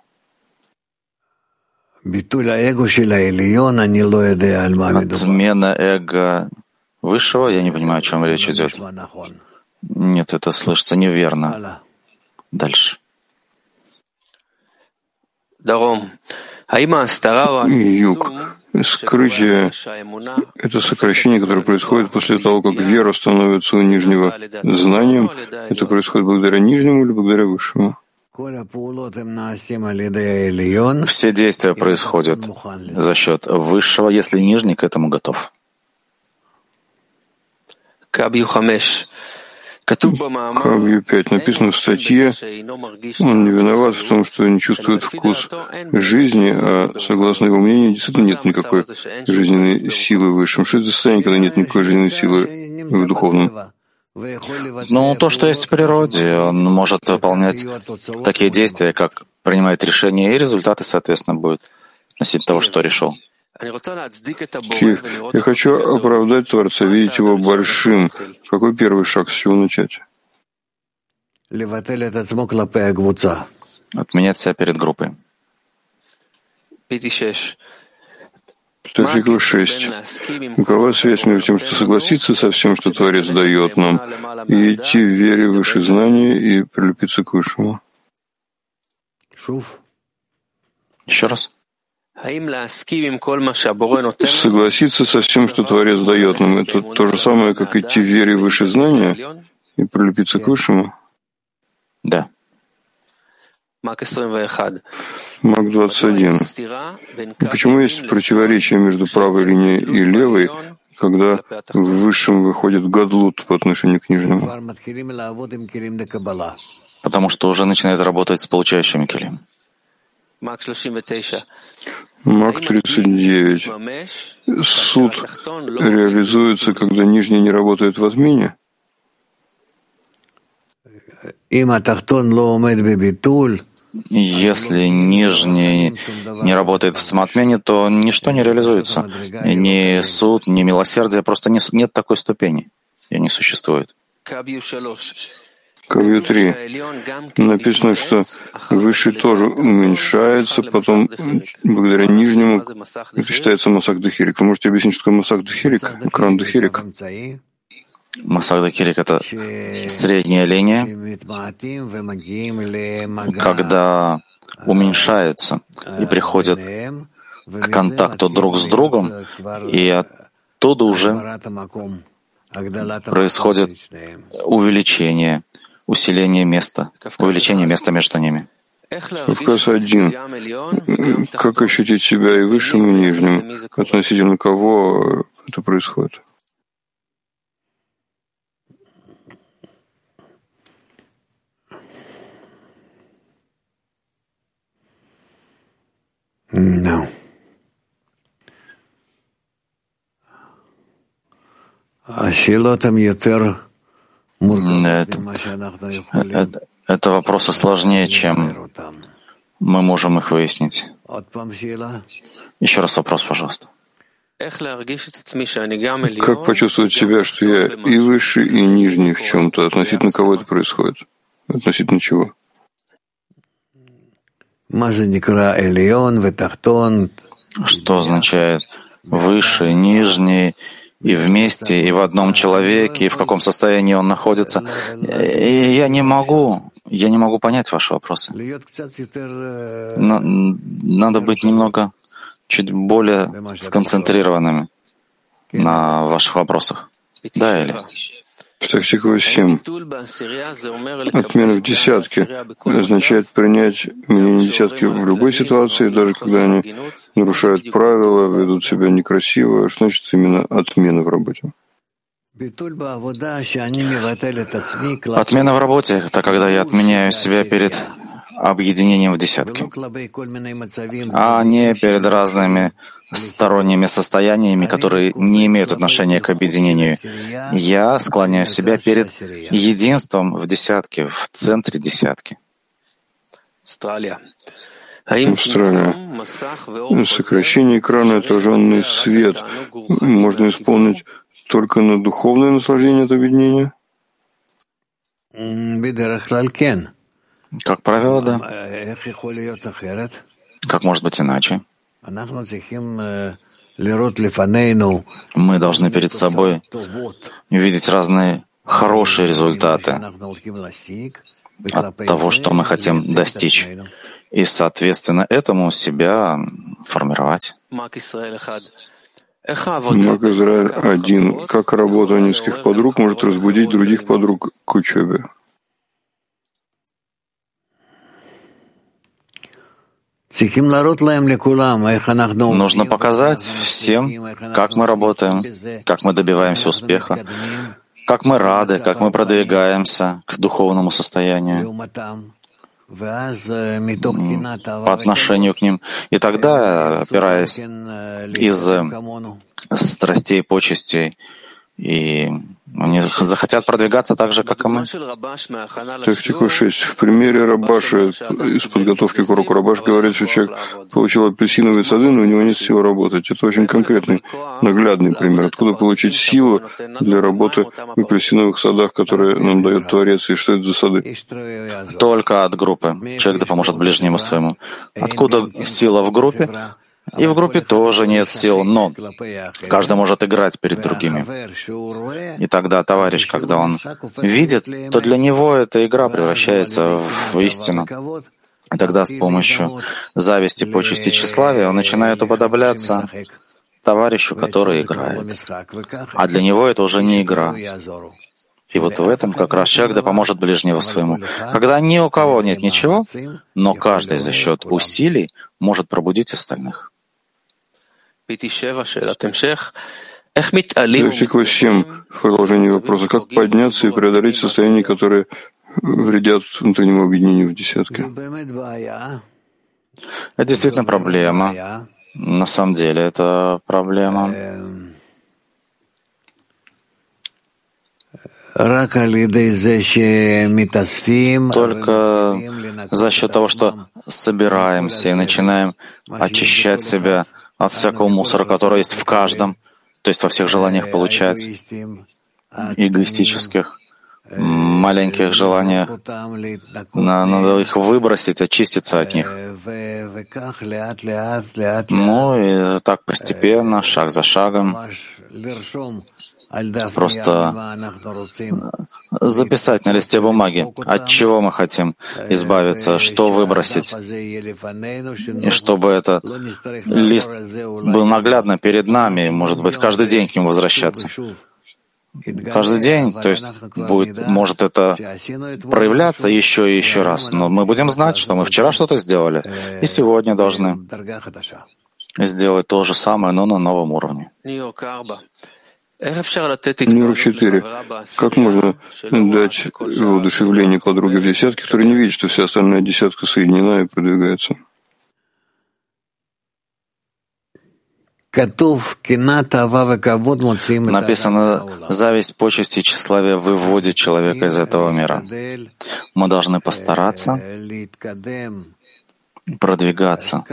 Отмена эго высшего, я не понимаю, о чем речь идет. Нет, это слышится неверно. Дальше. Юг. Скрытие — это сокращение, которое происходит после того, как вера становится у нижнего знанием. Это происходит благодаря нижнему или благодаря высшему? Все действия происходят за счет высшего, если нижний к этому готов. Кабью пять написано в статье, он не виноват в том, что не чувствует вкус жизни, а, согласно его мнению, действительно нет никакой жизненной силы в высшем. Что это за состояние, когда нет никакой жизненной силы в духовном? Ну, то, что есть в природе, он может выполнять такие действия, как принимать решения, и результаты, соответственно, будут относительно того, что решил. Киев. Я хочу оправдать Творца, видеть его большим. Какой первый шаг, с чего начать? Отменять себя перед группой. Статья шесть. Какова связь между тем, что согласиться со всем, что Творец дает нам, и идти в вере выше знания и прилепиться к высшему? Еще раз. Согласиться со всем, что Творец дает нам, это то же самое, как идти в вере выше знания и прилепиться к высшему? Да. Мак двадцать один. Почему есть противоречие между правой линией и левой, когда в высшем выходит гадлут по отношению к нижнему? Потому что уже начинает работать с получающими келим. Мак тридцать девять. Суд реализуется, когда нижний не работает в отмене? Если нижний не работает в самоотмене, то ничто не реализуется. И ни суд, ни милосердие, просто не, нет такой ступени. Ее не существует. Кавью три. Написано, что высший тоже уменьшается, потом благодаря нижнему это считается масак духирик. Вы можете объяснить, что такое масак духирик? Экран духирик. Масак духирик — это средняя линия, когда уменьшается и приходит к контакту друг с другом, и оттуда уже происходит увеличение, усиление места, увеличение места между ними. Кавказ один. Как ощутить себя и высшим, и нижним? Относительно кого это происходит? No. Это, это, это вопросы сложнее, чем мы можем их выяснить. Еще раз вопрос, пожалуйста. Как почувствовать себя, что я и выше, и нижний в чем-то? Относительно кого это происходит? Относительно чего? Что означает выше, нижний, и вместе, и в одном человеке, и в каком состоянии он находится? И я не могу, я не могу понять ваши вопросы. Но надо быть немного чуть более сконцентрированными на ваших вопросах. Да или? Статья семь. Отмена в десятке означает принять мнение десятки в любой ситуации, даже когда они нарушают правила, ведут себя некрасиво. Что значит именно отмена в работе? Отмена в работе — это когда я отменяю себя перед объединением в десятке, а не перед разными сторонними состояниями, которые не имеют отношения к объединению. Я склоняю себя перед единством в десятке, в центре десятки. Австралия. Сокращение экрана, отраженный свет, можно исполнить только на духовное наслаждение от объединения? Как правило, да. Как может быть иначе? Мы должны перед собой видеть разные хорошие результаты от того, что мы хотим достичь, и, соответственно, этому себя формировать. Маг Израиль один. Как работа нескольких подруг может разбудить других подруг к учебе? Нужно показать всем, как мы работаем, как мы добиваемся успеха, как мы рады, как мы продвигаемся к духовному состоянию по отношению к ним. И тогда, опираясь из страстей, почестей, и они захотят продвигаться так же, как и мы. Тактика шесть. В примере Рабаша из подготовки к уроку Рабаш говорит, что человек получил апельсиновые сады, но у него нет сил работать. Это очень конкретный, наглядный пример. Откуда получить силу для работы в апельсиновых садах, которые нам дает Творец, и что это за сады? Только от группы. Человек да поможет ближнему своему. Откуда сила в группе? И в группе тоже нет сил, но каждый может играть перед другими. И тогда товарищ, когда он видит, то для него эта игра превращается в истину. И тогда с помощью зависти, почести, тщеславия он начинает уподобляться товарищу, который играет. А для него это уже не игра. И вот в этом как раз человек да поможет ближнего своему. Когда ни у кого нет ничего, но каждый за счет усилий может пробудить остальных. Тактика семь. В продолжении вопроса. Как подняться и преодолеть состояния, которые вредят внутреннему объединению в десятке? Это действительно проблема. На самом деле это проблема. Только за счет того, что собираемся и начинаем очищать себя от всякого мусора, который есть в каждом, то есть во всех желаниях получать, эгоистических, маленьких желаниях, надо их выбросить, очиститься от них. Ну и так постепенно, шаг за шагом, просто записать на листе бумаги, от чего мы хотим избавиться, что выбросить, и чтобы этот лист был наглядно перед нами, может быть, каждый день к нему возвращаться. Каждый день, то есть будет, может это проявляться еще и еще раз, но мы будем знать, что мы вчера что-то сделали, и сегодня должны сделать то же самое, но на новом уровне. Нью-Йорк четыре. Как можно дать воодушевление подруге в десятке, которая не видит, что вся остальная десятка соединена и продвигается? Написано, зависть, почесть и тщеславие выводит человека из этого мира. Мы должны постараться продвигаться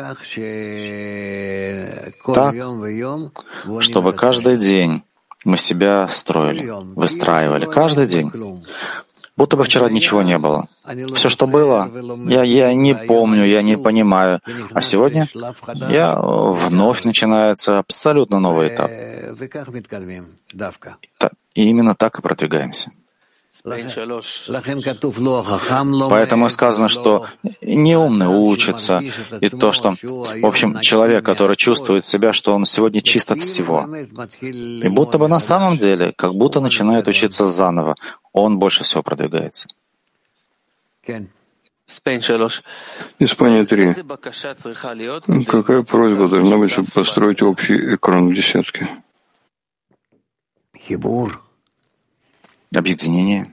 так, чтобы каждый день мы себя строили, выстраивали, каждый день. Будто бы вчера ничего не было. Все, что было, я, я не помню, я не понимаю. А сегодня я вновь начинается абсолютно новый этап. И именно так и продвигаемся. Поэтому и сказано, что неумный учится, и то, что, в общем, человек, который чувствует себя, что он сегодня чист от всего, и будто бы на самом деле, как будто начинает учиться заново, он больше всего продвигается. Испания три. Какая просьба должна быть, чтобы построить общий экран в десятке? Объединение.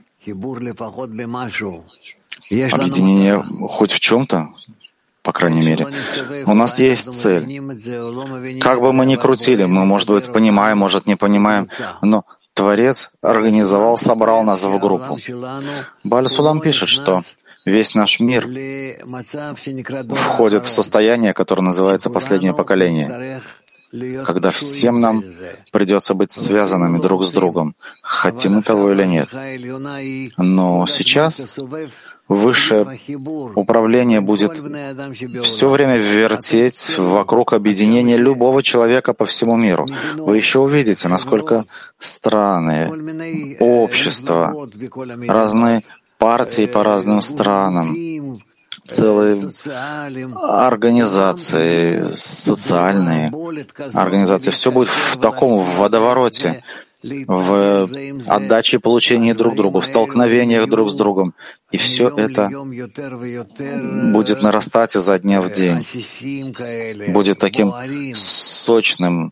Объединение хоть в чем-то, по крайней мере. У нас есть цель. Как бы мы ни крутили, мы, может быть, понимаем, может, не понимаем, но Творец организовал, собрал нас в группу. Бааль Сулам пишет, что весь наш мир входит в состояние, которое называется «последнее поколение», когда всем нам придется быть связанными друг с другом, хотим мы того или нет. Но сейчас высшее управление будет все время вертеть вокруг объединения любого человека по всему миру. Вы еще увидите, насколько страны, общества, разные партии по разным странам, целые организации, социальные организации. Все будет в таком водовороте, в отдаче и получении друг другу, в столкновениях друг с другом. И все это будет нарастать изо дня в день, будет таким сочным,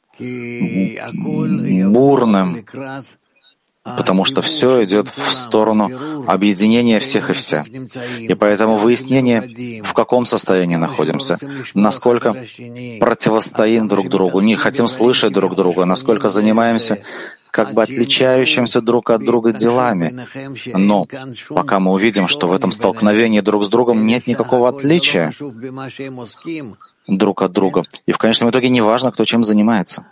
бурным, потому что все идет в сторону объединения всех и вся. И поэтому выяснение, в каком состоянии находимся, насколько противостоим друг другу, не хотим слышать друг друга, насколько занимаемся как бы отличающимся друг от друга делами. Но пока мы увидим, что в этом столкновении друг с другом нет никакого отличия друг от друга, и в конечном итоге не важно, кто чем занимается.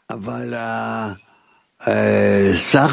А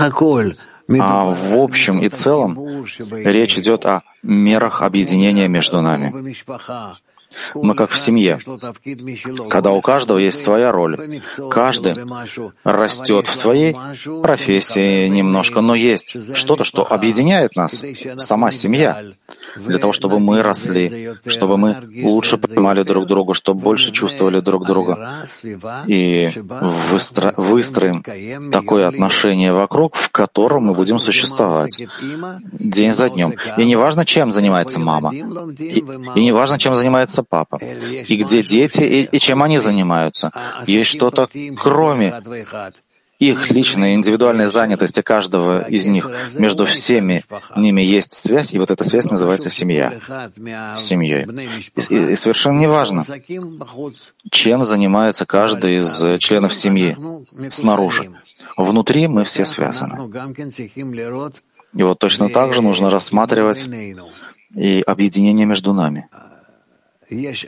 в общем и целом речь идет о мерах объединения между нами. Мы как в семье, когда у каждого есть своя роль. Каждый растет в своей профессии немножко, но есть что-то, что объединяет нас, сама семья, для того, чтобы мы росли, чтобы мы лучше понимали друг друга, чтобы больше чувствовали друг друга. И выстро... выстроим такое отношение вокруг, в котором мы будем существовать день за днем. И не важно, чем занимается мама, и, и не важно, чем занимается папа, и где дети, и, и чем они занимаются. Есть что-то кроме их личной индивидуальной занятости каждого из них. Между всеми ними есть связь, и вот эта связь называется семья. Семьей. И, и совершенно не важно, чем занимается каждый из членов семьи снаружи. Внутри мы все связаны. И вот точно так же нужно рассматривать и объединение между нами. Есть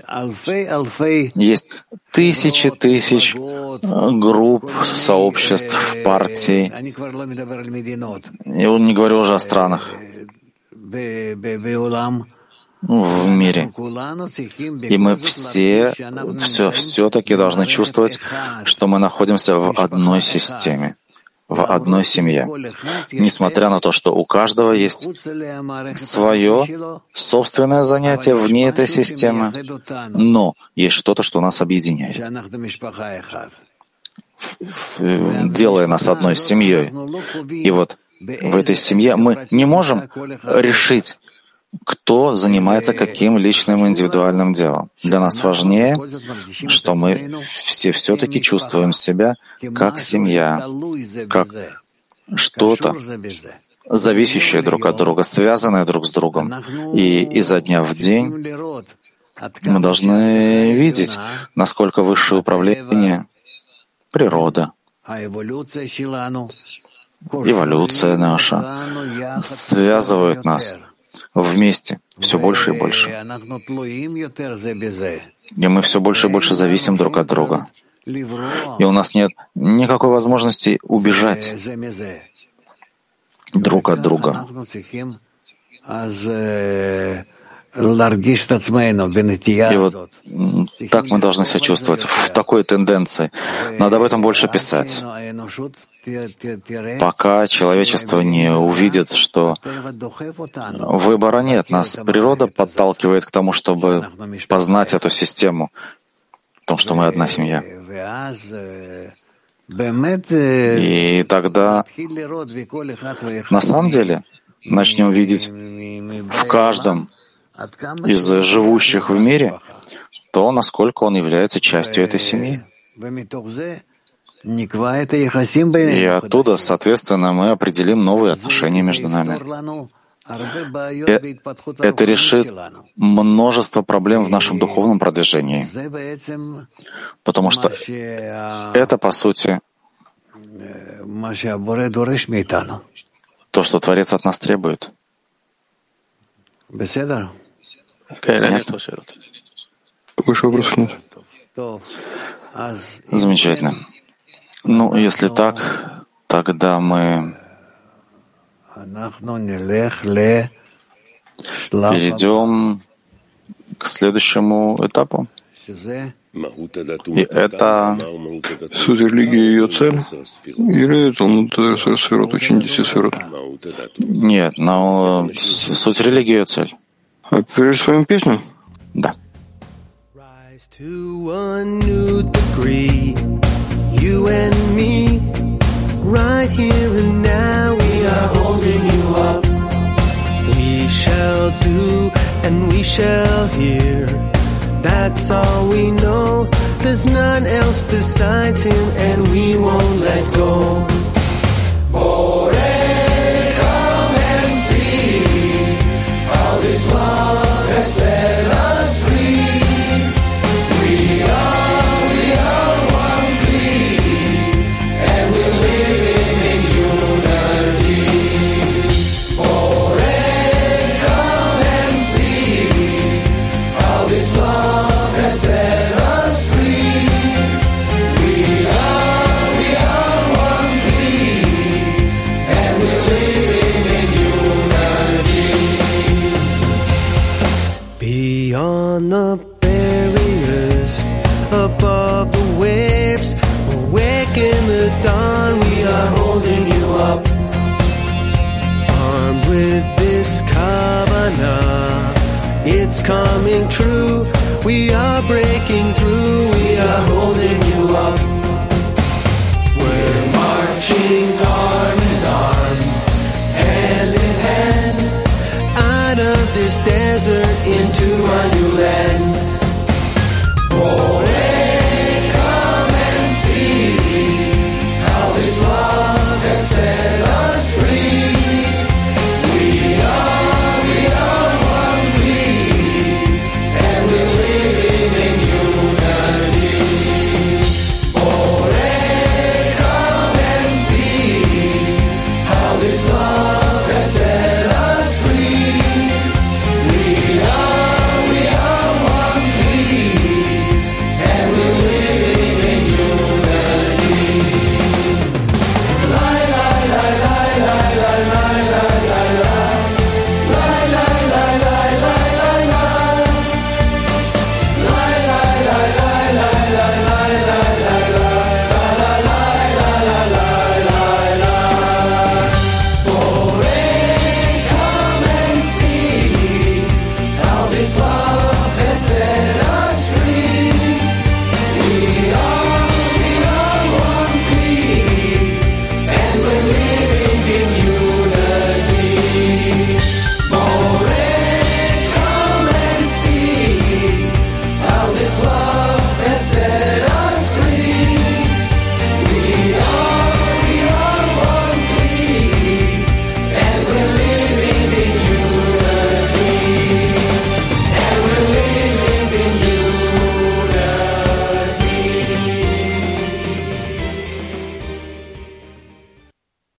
тысячи тысяч групп, сообществ, партий. И он не говорю уже о странах в мире. И мы все, все все-таки должны чувствовать, что мы находимся в одной системе, в одной семье, несмотря на то, что у каждого есть свое собственное занятие вне этой системы, но есть что-то, что нас объединяет, делая нас одной семьей. И вот в этой семье мы не можем решить, кто занимается каким личным индивидуальным делом. Для нас важнее, что мы все все-таки чувствуем себя как семья, как что-то, зависящее друг от друга, связанное друг с другом. И изо дня в день мы должны видеть, насколько высшее управление, природа, эволюция наша связывают нас вместе все больше и больше. И мы все больше и больше зависим друг от друга. И у нас нет никакой возможности убежать друг от друга. И вот так мы должны себя чувствовать, в такой тенденции. Надо об этом больше писать. Пока человечество не увидит, что выбора нет, нас природа подталкивает к тому, чтобы познать эту систему, в том, что мы одна семья. И тогда на самом деле начнем видеть в каждом из живущих в мире то, насколько он является частью этой семьи. И оттуда, соответственно, мы определим новые отношения между нами. Это решит множество проблем в нашем духовном продвижении, потому что это, по сути, то, что Творец от нас требует. Больше вопросов нет. Замечательно. Ну, если так, тогда мы перейдем к следующему этапу. И это суть религии и ее цель? Или Талмуд Сферот, учение десяти сферот? Нет, но суть религии и ее цель. А перейдешь свою песню? Да. You and me, right here and now, we are holding you up. We shall do and we shall hear. That's all we know. There's none else besides him, and we won't let go. Borei, come and see how this love has set us free. We are beyond the barriers, above the waves, awake in the dawn, we are holding you up. Armed with this kavanah, it's coming true, we are breaking through, we are holding you up. We're marching arm in arm, hand in hand, out of this desert into a new land.